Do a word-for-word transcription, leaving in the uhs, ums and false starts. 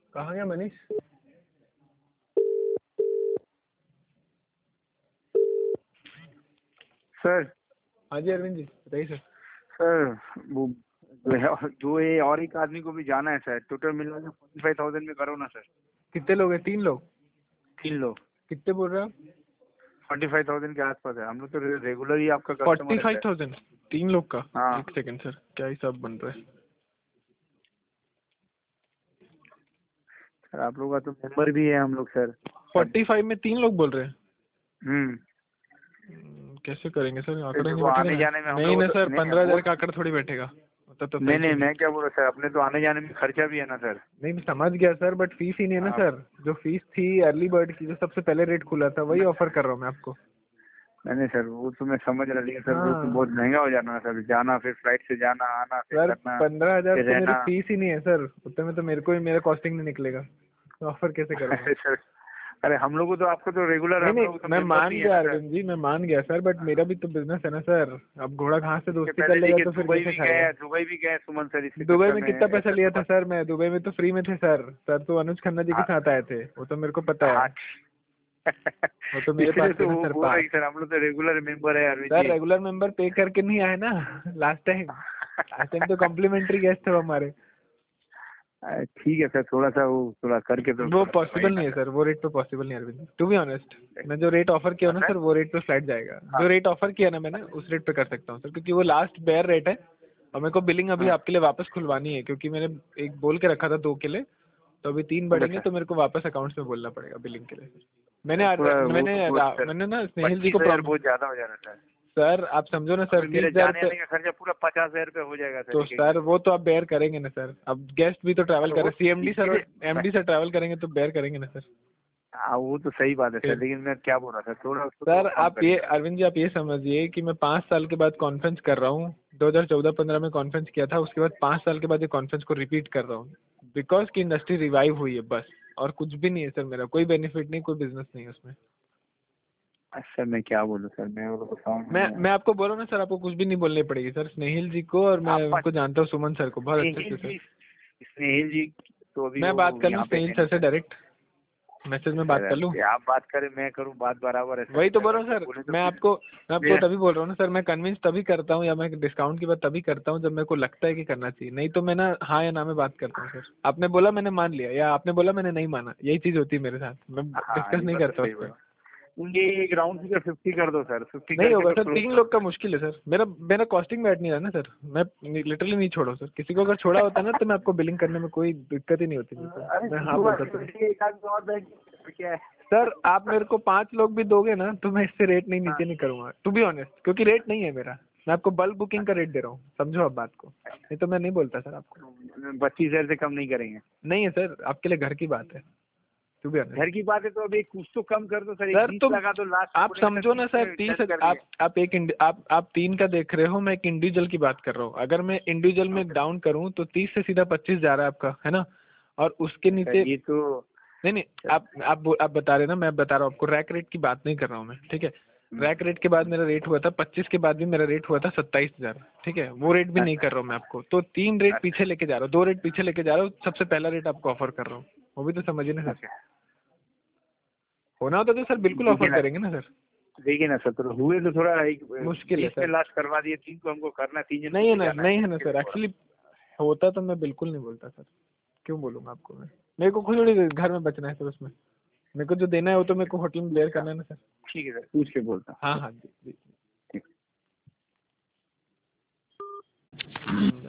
कहाँ गया मनीष? सर। हाँ जी अरविंद जी बताइए सर। सर वो जो ये और एक आदमी को भी जाना है सर, टोटल मिला के फोर्टी फाइव थाउजेंड में करो ना सर। कितने लोग हैं? तीन लोग? तीन लोग। कितने बोल रहे हो आप? फोर्टी फाइव थाउजेंड के आसपास है, हम लोग तो रेगुलर ही आपका फोर्टी कस्टमर फाइव है। थाउजेंड तीन लोग का? हाँ एक सेकंड सर, क्या हिसाब बन रहा है? सर, आप लोग का तो मेंबर भी है हम लोग सर। फोर्टी फाइव में तीन लोग बोल रहे हैं? हम्म हम्म, कैसे करेंगे सर? आंकड़ा नहीं देखो बैठेगा आने ना? जाने में हम नहीं लोग ना तो सर, नहीं पंद्रह वो हजार का आंकड़ा थोड़ी बैठेगा। तो तो नहीं सही नहीं चीज है। मैं क्या बोल रहा सर, अपने तो आने जाने में खर्चा भी है ना सर। नहीं मैं समझ गया सर, बट फीस ही नहीं है ना आप सर। जो फीस थी अर्ली बर्ड की, जो सबसे पहले रेट खुला था, वही ऑफर कर रहा हूँ मैं आपको। नहीं नहीं सर, वो तो मैं समझ रहा, लेकिन सर वो तो हाँ बहुत महंगा हो जाना है सर, जाना फिर फ्लाइट से जाना आना फिर सर, करना पंद्रह हजार फिर तो मेरी रहना। फीस ही नहीं है सर। उतने में तो मेरे को ही मेरा कॉस्टिंग नहीं निकलेगा, तो ऑफर कैसे करूँगा? अरे सर, अरे हम लोग को तो आपको तो रेगुलर नहीं हम नहीं, लोग तो मैं मेंबर मान भी है गया ना सर। अरविंद जी, मैं मान गया सर, बट मेरा भी तो बिजनेस है ना सर। अब घोड़ा घास से इसके दोस्ती कर पहले लेगा देखिए तो फिर दुबई कैसे भी खाएगा? गए, दुबई भी गए सुमन सर, इसके दुबई चक्कर में में कितना पैसा ऐसा लिया तो था बात। सर? मैं दुबई में तो फ्री में थे सर। सर तो अनुज खन्ना जी के हाँ साथ आए थे, वो तो मेरे को पता है। हाँ वो तो मेरे पास इसलिए थे तो ना वो सर बोल पास। रही सर, हम लोग तो रेगुलर मेंबर है Arvind sir ji. Regular member pay करके नहीं आए ना लास्ट टाइम। लास्ट टाइम तो कॉम्प्लीमेंट्री गेस्ट थे वो हमारे। अरे ठीक है सर, थोड़ा सा वो थोड़ा करके तो वो थोड़ा करवाइए पॉसिबल ना नहीं है सर। सर, वो रेट पे पॉसिबल नहीं है अरविंद, टू बी ऑनेस्ट। मैं जो रेट ऑफर किया हाँ ना सर। सर, वो रेट पे फ्लैट जाएगा। हाँ जो रेट ऑफर किया ना मैंने, उस रेट पे कर सकता हूँ सर, क्योंकि वो लास्ट बेयर रेट है। और मेरे को बिलिंग अभी हाँ आपके लिए वापस खुलवानी है, क्योंकि मैंने एक बोल के रखा था दो के लिए, तो अभी तीन ओके बढ़ेंगे, सर। तो मेरे को वापस अकाउंट्स में बोलना पड़ेगा बिलिंग के लिए। मैंने सर थोड़ा वो मैंने तो बहुत सर, मैंने ना स्नेहिल जी पच्चीस को हजार प्रॉब्लम। बहुत ज्यादा हो जा रहा है सर। सर आप समझो ना सर, अभी तीस मेरे हजार जाने रुपये। आने का खर्चा पूरा पचास हजार रुपये हो जाएगा सर तो एक एक सर जन वो का। तो आप बेयर करेंगे ना सर। अब गेस्ट भी तो ट्रैवल अरे कर वो रहे हैं, सीएमडी सर और इसीलिए, एमडी सर ट्रैवल करेंगे तो बेयर करेंगे ना सर। हाँ वो तो सही बात है सर, फिर लेकिन मैं क्या बोल रहा था, थोड़ा उसको तो सर कम आप ये करिए ना। अरविंद जी, आप ये समझिए कि मैं पाँच साल के बाद कॉन्फ्रेंस कर रहा हूँ। दो हज़ार चौदह पंद्रह में कॉन्फ्रेंस किया था, उसके बाद पाँच साल के बाद ये कॉन्फ्रेंस को रिपीट कर रहा हूँ, बिकॉज की इंडस्ट्री रिवाइव हुई है बस। और कुछ भी नहीं है सर, मेरा कोई बेनिफिट नहीं, कोई बिजनेस नहीं है उसमें। सर मैं क्या बोलूँ सर, मैं वो तो समझ में मैं नहीं मैं आया। आपको बोल रहा हूँ ना सर, आपको कुछ भी नहीं बोलनी पड़ेगी सर। स्नेहिल जी को, और मैं आप उनको जानता हूँ, सुमन सर को बहुत अच्छे स्नेहिल से सर। जी, स्नेहिल जी तो अभी मैं बात वो कर लूँ यहाँ पे स्नेहिल है सर नहीं से सर। डायरेक्ट, मैसेज में बात सर कर अब लूँ? क्या आप बात करें, मैं करूँ बात बराबर है सर, वही तो बोल सर रहा अब हूँ जब सर। बोले तो मैं फिर आपको मैं आपको मेरा। तभी बोल रहा हूँ ना सर, मैं कन्विंस तभी करता हूँ, या मैं डिस्काउंट की बात तभी करता हूँ जब मेरे को लगता है कि करना चाहिए। नहीं तो मैं ना हाँ या ना में बात करता हूँ सर। आपने बोला मैंने मान लिया, या आपने बोला मैंने नहीं माना, यही चीज होती है मेरे साथ। मैं हाँ डिस्कस ये नहीं बात तो करता उस सही पर। बोला। ये एक राउंड फिगर फिफ्टी कर दो सर, फिफ्टी नहीं करके होगा तो सर, क्लोज तीन कर लोग का दो। मुश्किल है सर। मेरा मेरा कॉस्टिंग बैठ नहीं रहा ना सर। मैं लिटरली नहीं छोड़ा सर। किसी को अगर छोड़ा होता ना तो मैं आपको बिलिंग करने में कोई दिक्कत ही नहीं होती मेरे को, अरे मैं हाँ हुआ बोलता सर। एक आदमी और बैठ गया, क्या है। सर आप मेरे को पांच लोग भी दोगे ना तो मैं इससे रेट नहीं हाँ नीचे नहीं करूंगा, टू बी ऑनेस्ट, क्योंकि रेट नहीं है मेरा। मैं आपको बल्क बुकिंग का रेट दे रहा हूँ, समझो आप बात को, नहीं तो मैं नहीं बोलता सर आपको। पच्चीस हजार से कम नहीं करेंगे। नहीं है सर, आपके लिए घर की बात है, टू बी ऑनेस्ट। घर की बात है तो अभी कुछ तो कम कर दो सर, एक सर बीस तुम लगा दो लास्ट आप बोलेंगे सर समझो ना तीस सर, में तीस डन कर आप दिए। आप एक इंडि- आप आप तीन का देख रहे हो, मैं एक इंडिविजुअल की बात कर रहा हूँ। अगर मैं इंडिविजुअल में डाउन करूँ तो तीस से सीधा पच्चीस जा रहा है आपका, है ना? और उसके सर नीचे ये तो नहीं नहीं, सर, आप आप बो- आप बता रहे ना, मैं बता रहा हूँ आपको, रैक रेट की बात नहीं कर रहा हूँ मैं, ठीक है? हम्म, रैक रेट के बाद मेरा रेट हुआ था पच्चीस, के बाद भी मेरा रेट हुआ था सत्ताईस हजार, ठीक है? वो रेट भी नहीं अच्छा कर रहा हूँ मैं आपको, तो तीन रेट अच्छा पीछे लेके जा रहा हूँ, दो रेट पीछे लेके जा रहा हूँ। सबसे पहला रेट आपको ऑफर कर रहा हूँ, वो भी तो समझिए ना सर। अच्छा। होना होता तो सर बिल्कुल देखिए ऑफर ना, करेंगे ना सर। देखिए ना सर, तो हुए तो थोड़ा एक मुश्किल है बीस में सर। लास्ट करवा दिए, तीन को हमको करना है, तीन जन को नहीं है भी ना, जाना है नहीं सर, है ना इसके लिए सर, बोला। एक्चुअली होता तो मैं बिल्कुल नहीं बोलता सर। क्यों बोलूँगा आपको मैं? मेरे को खुद थोड़ी घर में बचना है सर उसमें। मेरे को जो देना है वो तो मेरे को होटल में बेयर करना है ना सर। ठीक है सर, पूछ के बोलता हूँ। हाँ हाँ जी जी।